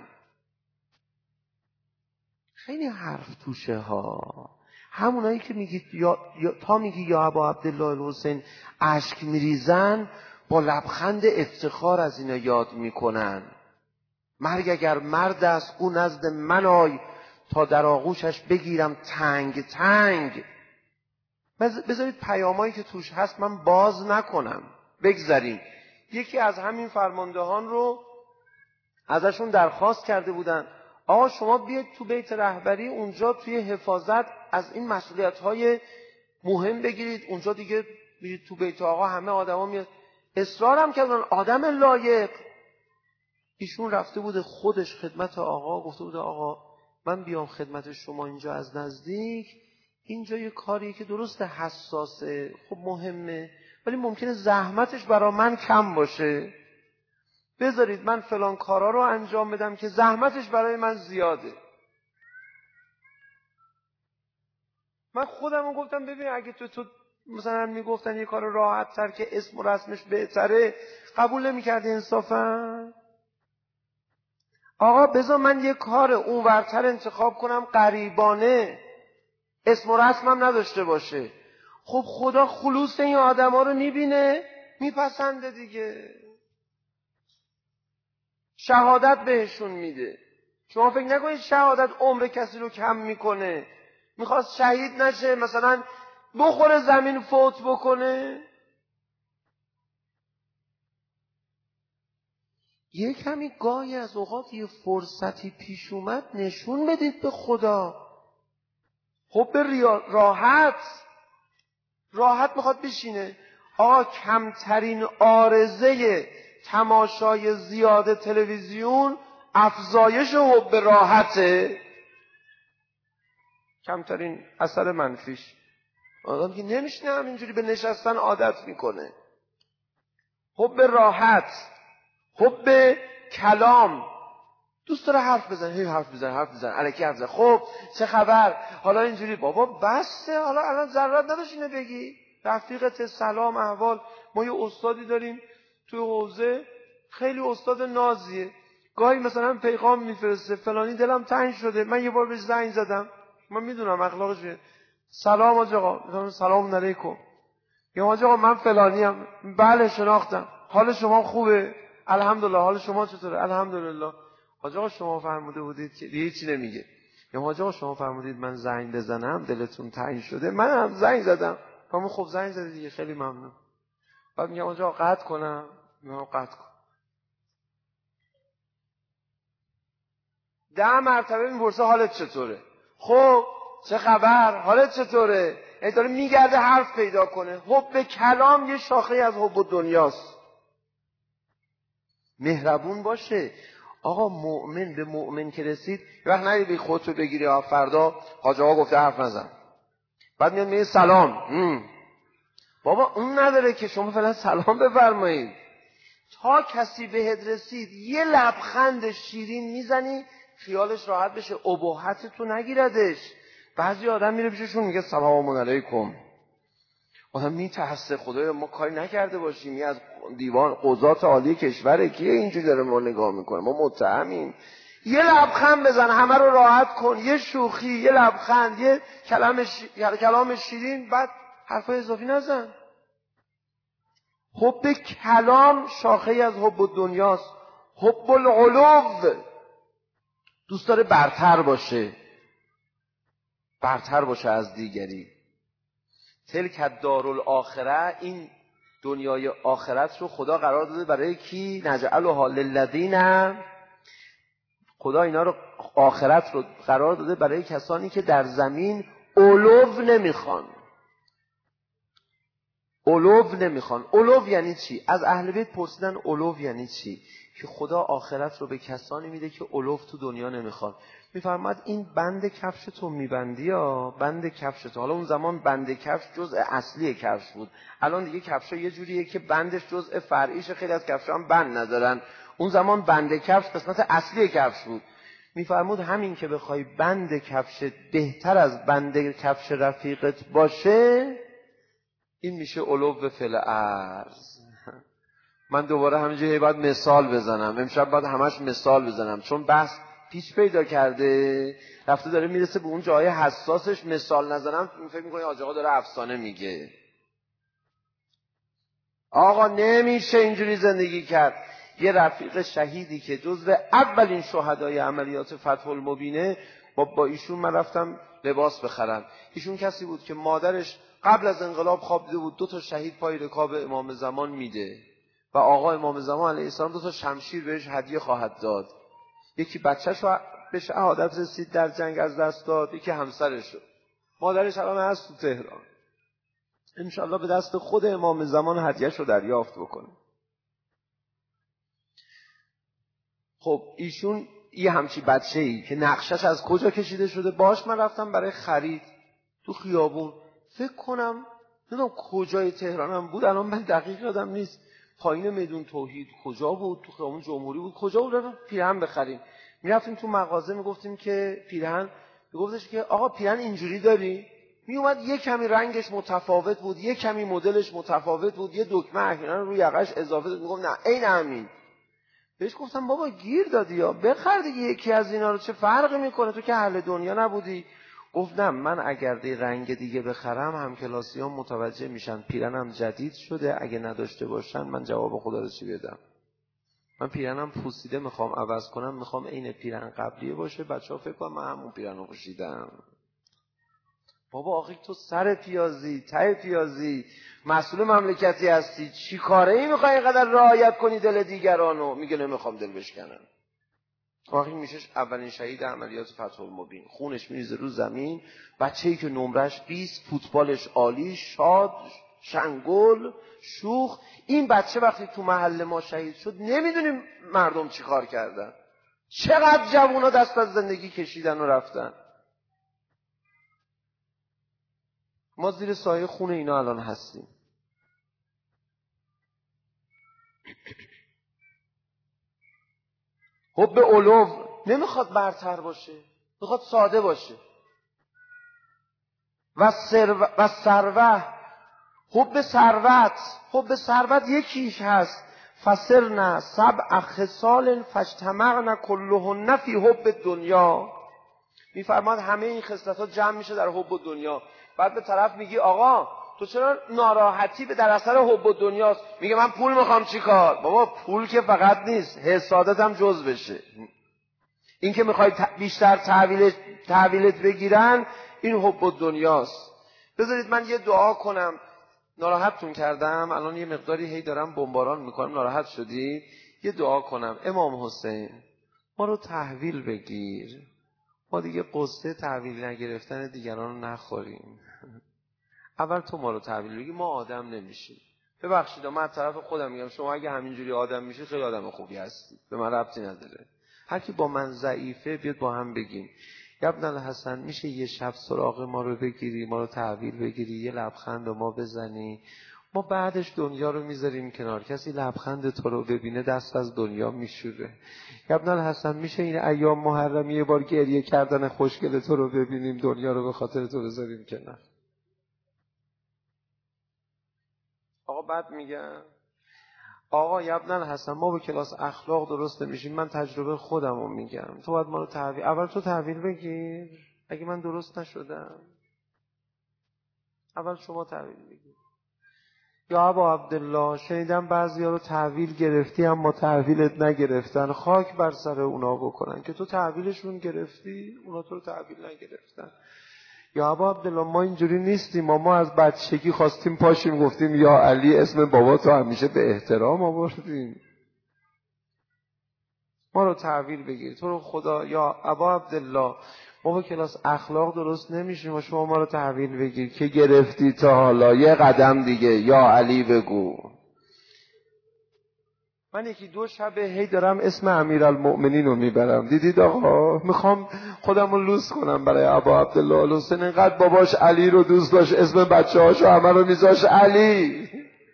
خیلی حرف توشه ها. همونایی که میگید تا میگی یا ابا عبدالله الحسین اشک میریزن، با لبخند افتخار از اینا یاد میکنن. مرگ اگر مرد است او نزد من آی، تا در آغوشش بگیرم تنگ تنگ. بذارید پیامایی که توش هست من باز نکنم، بگذاریم. یکی از همین فرماندهان رو ازشون درخواست کرده بودن آقا شما بیاید تو بیت رهبری، اونجا توی حفاظت از این مسئولیت‌های مهم بگیرید. اونجا دیگه بیرید تو بیت آقا، همه آدما میاد. اصرارم کردن آدم لایق. ایشون رفته بوده خودش خدمت آقا، گفته بوده آقا من بیام خدمت شما اینجا از نزدیک. اینجا یه کاری که درست حساسه، خب مهمه، ولی ممکنه زحمتش برا من کم باشه. بذارید من فلان کارا رو انجام بدم که زحمتش برای من زیاده. من خودم گفتم ببین اگه تو مثلا میگفتن یه کار راحت تر که اسم و رسمش بهتره، قبول نمی‌کردی انصافا؟ آقا بذار من یه کار اونورتر انتخاب کنم، قریبانه، اسم و رسمم نداشته باشه. خب خدا خلوص این آدما رو میبینه، میپسنده دیگه، شهادت بهشون میده. شما فکر نکنید شهادت عمر کسی رو کم میکنه. میخواست شهید نشه مثلا بخوره زمین فوت بکنه. یه کمی گاهی از اوقات یه فرصتی پیش اومد نشون بدید به خدا. حب راحت میخواد بشینه. آقا کمترین عارضه تماشای زیاد تلویزیون افزایش حب راحته. کمترین اثر منفیش. آدم که نمیشنه همینجوری به نشستن عادت میکنه. حب راحت، حب کلام، دوست داره حرف بزنه، هی حرف بزنه الکی حرف بزنه. خب چه خبر؟ حالا اینجوری. بابا بسه، حالا الان ضرورت نداشت اینو بگی. رفیقت سلام احوال. ما یه استادی داریم توی حوزه، خیلی استاد نازیه. گاهی مثلا پیغام میفرسته فلانی دلم تنگ شده، من یه بار بهش زنگ زدم، من میدونم اخلاقش، سلام حاج آقا، سلام علیکم. یا حاج آقا من فلانی ام. بله شناختم. حال شما خوبه؟ الحمدلله. حال شما چطوره؟ الحمدلله. حاج آقا شما فرموده بودید که دیگه چی نمیگه. یا حاج آقا شما فرمودید من زنگ بزنم، دلتون تنگ شده، منم زنگ زدم. همون خب زنگ زدی دیگه، خیلی ممنون. بعد میگم حاج آقا قطع کنم؟ میگم قطع کن. 10 مرتبه میپرسه حالت چطوره؟ خب چه خبر؟ حالت چطوره؟ داره میگرده حرف پیدا کنه. حب کلام یه شاخه از حب دنیاست. مهربون باشه. آقا مؤمن به مؤمن که رسید، یه وقت نری خودتو بگیری فردا حاج آقا گفته حرف نزن، بعد میاد میگه سلام. بابا اون نداره که شما فعلا سلام بفرمایید. تا کسی بهت رسید یه لبخند شیرین میزنی خیالش راحت بشه، اباحت تو نگیردش. بعضی آدم میره پیششون میگه سلام علیکم، آدم میترسه خدایا ما کاری نکرده باشیم، یه از دیوان قضات عالی کشوره کیه اینجوری داره ما نگاه میکنه، ما متهمیم. یه لبخند بزن، همه رو راحت کن، یه شوخی، یه لبخند، یه کلام شیرین، بعد حرفای اضافی نزن. حب کلام شاخه از حب دنیاست. حب العلو، دوست داره برتر باشه از دیگری. تلک دارالآخره، این دنیای آخرت رو خدا قرار داده برای کی؟ نجعلها للذین، خدا اینا رو آخرت رو قرار داده برای کسانی که در زمین علو نمیخوان. علو یعنی چی؟ از اهل بیت پرسیدن علو یعنی چی؟ که خدا آخرت رو به کسانی میده که علو تو دنیا نمیخوان. میفرماد این بند کفش تو میبندی یا بند کفش تو. حالا اون زمان بند کفش جزء اصلی کفش بود، الان دیگه کفشا یه جوریه که بندش جزء فرعیشه، خیلی از کفشا هم بند ندارن. اون زمان بند کفش قسمت اصلی کفش بود. میفرمود همین که بخوای بند کفش بهتر از بند کفش رفیقت باشه، این میشه علو فل ارض. من دوباره همینجوری باید مثال بزنم، امشب باید همش مثال بزنم، چون بحث پیچ پیدا کرده، رفته داره میرسه به اون جای حساسش. مثال نزنم فکر میکنی حاج آقا داره افسانه میگه. آقا نمیشه اینجوری زندگی کرد. یه رفیق شهیدی که جزو اولین شهدای عملیات فتح المبینه، با ایشون من رفتم لباس بخرم. ایشون کسی بود که مادرش قبل از انقلاب خواب دیده بود 2 شهید پای رکاب امام زمان میده و آقا امام زمان علیه السلام 2 شمشیر بهش هدیه خواهد داد. یکی بچه‌شو به شهادت رسید در جنگ از دست داد، یکی همسرشو. مادرش الان هست تو تهران، انشالله به دست خود امام زمان هدیه‌شو دریافت بکنه. خب ایشون یه همچی بچه‌ای که نقشش از کجا کشیده شده، باش من رفتم برای خرید تو خیابون. فکر کنم نمیدونم کجای تهرانم بود، الان من دقیق یادم نیست، پایین میدون توحید کجا بود، تو خیابون جمهوری بود کجا بود، رفتم پیرهن بخریم. میرفتیم تو مغازه میگفتیم که پیرهن، میگفتش که آقا پیرهن اینجوری داری؟ میومد یه کمی رنگش متفاوت بود، یه کمی مدلش متفاوت بود، یه دکمه احیانا روی یقش اضافه داد. میگفت نه عین همین. بهش گفتم بابا گیر دادی یا بخر دیگه یکی از اینا رو، چه فرقی میکنه، تو که اهل دنیا نبودی. گفت نه من اگر دی رنگ دیگه بخرم همکلاسیام متوجه میشن پیرنم جدید شده، اگه نداشته باشن من جواب خدا رو چی بدم؟ من پیرنم پوسیده میخوام عوض کنم، میخوام عین پیرن قبلیه باشه، بچه‌ها فکر کنن من همون پیرنو پوشیدم. بابا آخه تو سر پیازی، ته پیازی، مسئول مملکتی هستی، چی کاره ای میخوای اینقدر رعایت کنی دل دیگرانو؟ میگه نمیخوام دل بشکنم. آخه میشش اولین شهید عملیات فتح المبین، خونش میریزه رو زمین، بچه‌ای که نمرش 20، فوتبالش عالی، شاد، شنگل، شوخ. این بچه وقتی تو محل ما شهید شد نمیدونیم مردم چی کار کردن، چقدر جوونا دست از زندگی کشیدن و رفتن. ما زیر سایه خون اینا الان هستیم. حب علو نمیخواد برتر باشه، میخواد ساده باشه. و ثروت، حب ثروت یکیش هست. فسرنا 7 خصال فاجتمعن كلهن فی حب دنیا. میفرماد همه این خصلت‌ها جمع میشه در حب دنیا. بعد به طرف میگی آقا تو چرا ناراحتی به در اثر حب دنیاست؟ میگه من پول میخوام چیکار؟ بابا پول که فقط نیست، حسادت هم جز بشه. این که میخوای بیشتر تحویلت بگیرن، این حب دنیاست. بذارید من یه دعا کنم. ناراحتتون کردم الان یه مقداری هی دارم بمباران میکنم، ناراحت شدید؟ یه دعا کنم. امام حسین ما رو تحویل بگیر، ما دیگه قصه تحویل نگرفتن دیگران رو نخوریم. اول تو ما رو تحویل بگیر، ما آدم نمیشیم. ببخشید من از طرف خودم میگم شما اگه همینجوری آدم میشید خیلی آدم خوبی هستید، به من ربطی نداره. هر کی با من ضعیفه بیاد با هم بگیم یا ابن الحسن میشه یه شب سراغ ما رو بگیری، ما رو تحویل بگیری، یه لبخند به ما بزنی، ما بعدش دنیا رو میذاریم کنار. کسی لبخند تو رو ببینه دست از دنیا میشوره. یا ابن الحسن میشه این ایام محرمی یه بار گریه کردن خوشگل تو رو ببینیم، دنیا رو به خاطر تو بذاریم کنار. آقا بعد میگم آقا یا ابن الحسن ما به کلاس اخلاق درست نمیشیم، من تجربه خودم رو میگم، تو باید ما رو تحویل، اول تو تحویل بگیر. اگه من درست نشدم اول شما تحویل بگیر. یا ابا عبدالله شنیدم بعضیا رو تحویل گرفتی اما تحویلت نگرفتن، خاک بر سر اونا بکنن که تو تحویلشون گرفتی اونا تو رو تحویل نگرفتن. یا ابا عبدالله ما اینجوری نیستیم، ما از بچگی خواستیم پاشیم گفتیم یا علی، اسم بابا تو همیشه به احترام آوردیم، ما رو تحویل بگیر تو رو خدا. یا ابا عبدالله ما به کلاس اخلاق درست نمیشیم و شما ما رو تحویل بگیر که گرفتی تا حالا یه قدم دیگه یا علی بگو. من یکی 2 شب هی دارم اسم امیرالمؤمنین رو میبرم، دیدید آقا میخوام خودم رو لوس کنم برای ابا عبدالله الحسین. اینقدر باباش علی رو دوست داشت اسم بچه هاشو همه رو میذاش علی.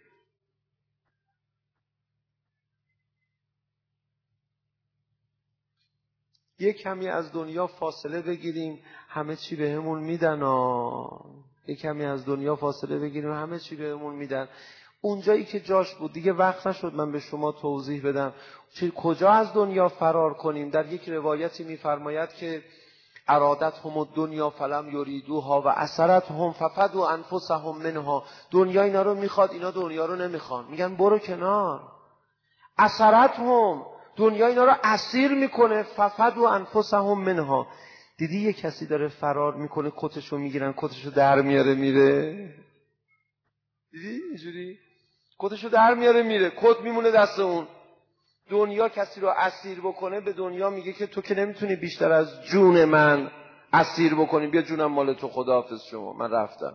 یه کمی از دنیا فاصله بگیریم همه چی بهمون میدن یه کمی از دنیا فاصله بگیریم همه چی بهمون میدن. اونجایی که جاش بود دیگه وقت نشد من به شما توضیح بدم کجا از دنیا فرار کنیم. در یک روایتی میفرماید که ارادت هم دنیا فلم یریدوها و اثرت هم ففدوا انفسهم منها. دنیا اینا رو میخواد، اینا دنیا رو نمیخوان، میگن برو کنار. اثرت هم دنیا اینا رو اسیر میکنه، ففدوا انفسهم منها. دیدی یه کسی داره فرار میکنه کتشو میگیرن کتشو در میاره میره، دیدی اینجوری کتشو در میاره میره، کت میمونه دست اون. دنیا کسی رو اسیر بکنه به دنیا میگه که تو که نمیتونی بیشتر از جون من اسیر بکنی، بیا جونم مال تو، خداحافظ شما من رفتم.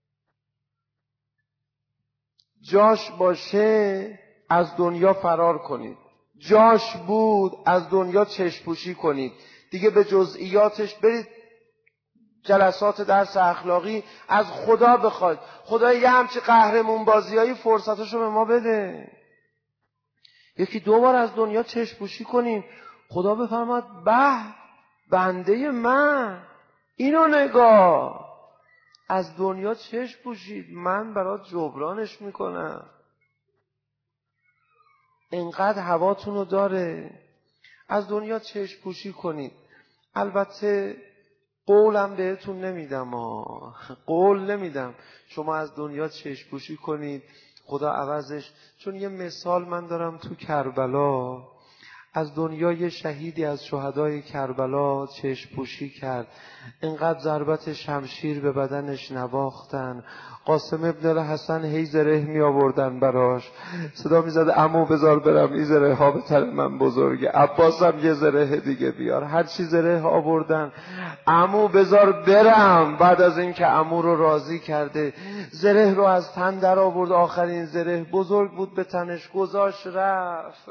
جاش باشه از دنیا فرار کنید، جاش بود از دنیا چشم پوشی کنید، دیگه به جزئیاتش برید. جلسات درس اخلاقی از خدا بخواید، خدا یه همچی قهرمون بازیایی فرصتشو به ما بده. یکی 2 بار از دنیا چشم پوشی کنیم، خدا بفرماد به بنده من اینو نگاه، از دنیا چشم پوشید من برات جبرانش میکنم. انقدر هواتونو داره، از دنیا چشم پوشی کنید. البته قولم بهتون نمیدم قول نمیدم شما از دنیا چشم پوشی کنید خدا عوضش. چون یه مثال من دارم تو کربلا، از دنیا یه شهیدی از شهدای کربلا چشم پوشی کرد، انقدر ضربت شمشیر به بدنش نواختن، قاسم ابن الحسن هی زره می آوردن براش، صدا می زد عمو بذار برم این زره ها به تن من بزرگه، عباس هم یه زره دیگه بیار، هر چی زره آوردن، عمو بذار برم. بعد از این که عمو رو راضی کرده زره رو از تن در آورد، آخرین زره بزرگ بود به تنش گذاشت رفت.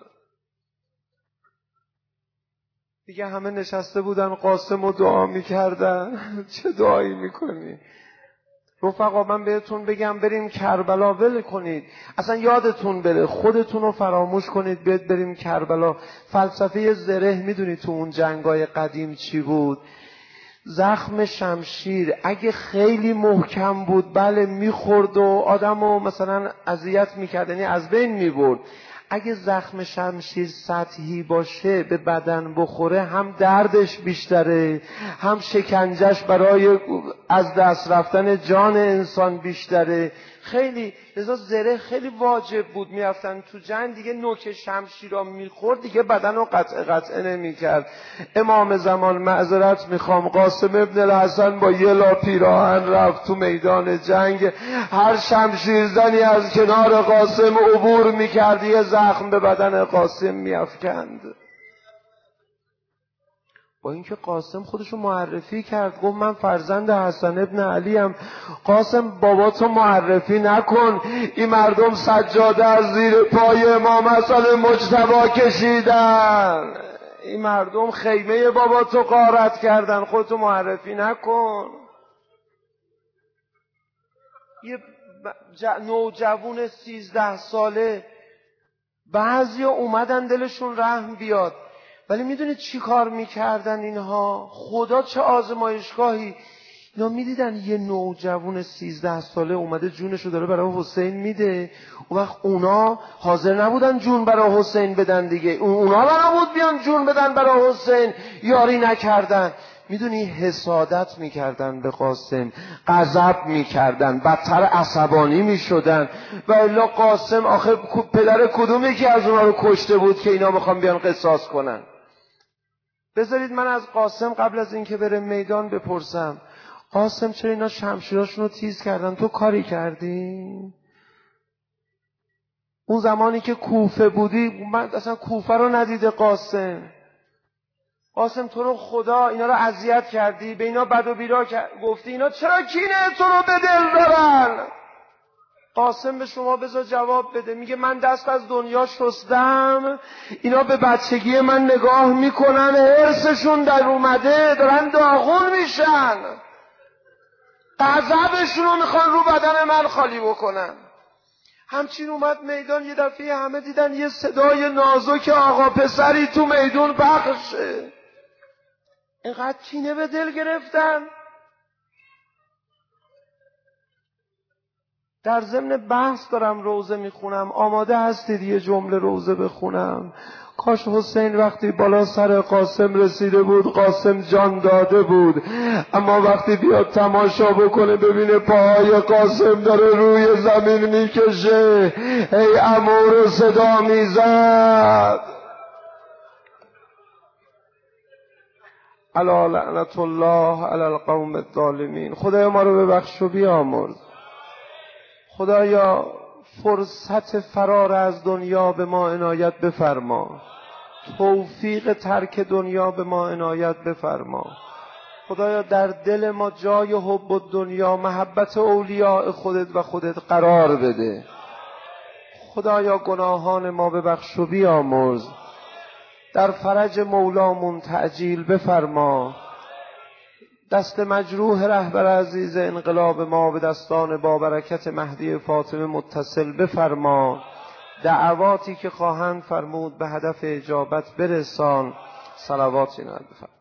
دیگه همه نشسته بودن قاسم رو دعا میکردن. چه دعایی میکنی؟ رفقا من بهتون بگم بریم کربلا، ول کنید اصلا یادتون بره، خودتون رو فراموش کنید، بیاد بریم کربلا. فلسفه زره میدونید تو اون جنگای قدیم چی بود؟ زخم شمشیر اگه خیلی محکم بود بله میخورد و آدمو مثلا اذیت میکرد، یعنی از بین میبرد. اگه زخم شمشیر سطحی باشه به بدن بخوره هم دردش بیشتره هم شکنجش برای از دست رفتن جان انسان بیشتره. خیلی لذا زره خیلی واجب بود، میرفتن تو جنگ دیگه نوک شمشیر را میخورد دیگه بدن رو قطعه نمیکرد. امام زمان معذرت میخوام، قاسم ابن الحسن با یه لا پیراهن رفت تو میدان جنگ، هر شمشیر زنی از کنار قاسم عبور میکرد یه زخم به بدن قاسم میافکند. با اینکه قاسم خودشو معرفی کرد، گفت من فرزند حسن ابن علی ام. قاسم باباتو معرفی نکن، این مردم سجاده از زیر پای امام حسن مجتبی کشیدن، این مردم خیمه باباتو غارت کردن، خودتو معرفی نکن. یه نوجوان 13 ساله، بعضی اومدن دلشون رحم بیاد، ولی میدونید چی کار میکردن اینها؟ خدا چه آزمایشگاهی. اینا میدیدن یه نوجوان 13 ساله اومده جونشو داره برای حسین میده، اون وقت اونا حاضر نبودن جون برای حسین بدن دیگه، اونا نبود بیان جون بدن برای حسین، یاری نکردن. میدونی حسادت میکردن به قاسم، غضب میکردن، بدتر عصبانی میشدن. و الا قاسم آخه پدر کدومی که از اونا رو کشته بود که اینا میخوان بیان قصاص کنن؟ بذارید من از قاسم قبل از اینکه بره میدان بپرسم، قاسم چرا اینا شمشیراشون رو تیز کردن، تو کاری کردی؟ اون زمانی که کوفه بودی من اصلا کوفه رو ندیده قاسم. قاسم تو رو خدا اینا رو اذیت کردی، به اینا بد و بیرا گفتی، اینا چرا کینه تو رو به دل دارن؟ قاسم به شما بذار جواب بده. میگه من دست از دنیا شستم، اینا به بچگی من نگاه میکنن، حرصشون در اومده، دارن داغون میشن، غضبشون رو میخوان رو بدن من خالی بکنن. همچین اومد میدان، یه دفعه همه دیدن یه صدای نازک آقا پسری تو میدون پخشه، اینقدر کینه به دل گرفتن. در ضمن بحث دارم روزه میخونم، آماده هستید یه جمله روزه بخونم؟ کاش حسین وقتی بالا سر قاسم رسیده بود، قاسم جان داده بود، اما وقتی بیاد تماشا بکنه ببینه پاهای قاسم داره روی زمین میکشه، ای امور صدا میزد. الا لعنت الله علی القوم الظالمین. خدایا ما رو ببخش و بیامرز. خدایا فرصت فرار از دنیا به ما عنایت بفرما، توفیق ترک دنیا به ما عنایت بفرما. خدایا در دل ما جای حب الدنیا، محبت اولیاء خودت و خودت قرار بده. خدایا گناهان ما ببخش و بیامرز، در فرج مولامون تعجیل بفرما. دست مجروح رهبر عزیز انقلاب ما به دستان با برکت مهدی فاطمه متصل بفرما. دعواتی که خواهند فرمود به هدف اجابت برسان. صلواتی نازل بفرما.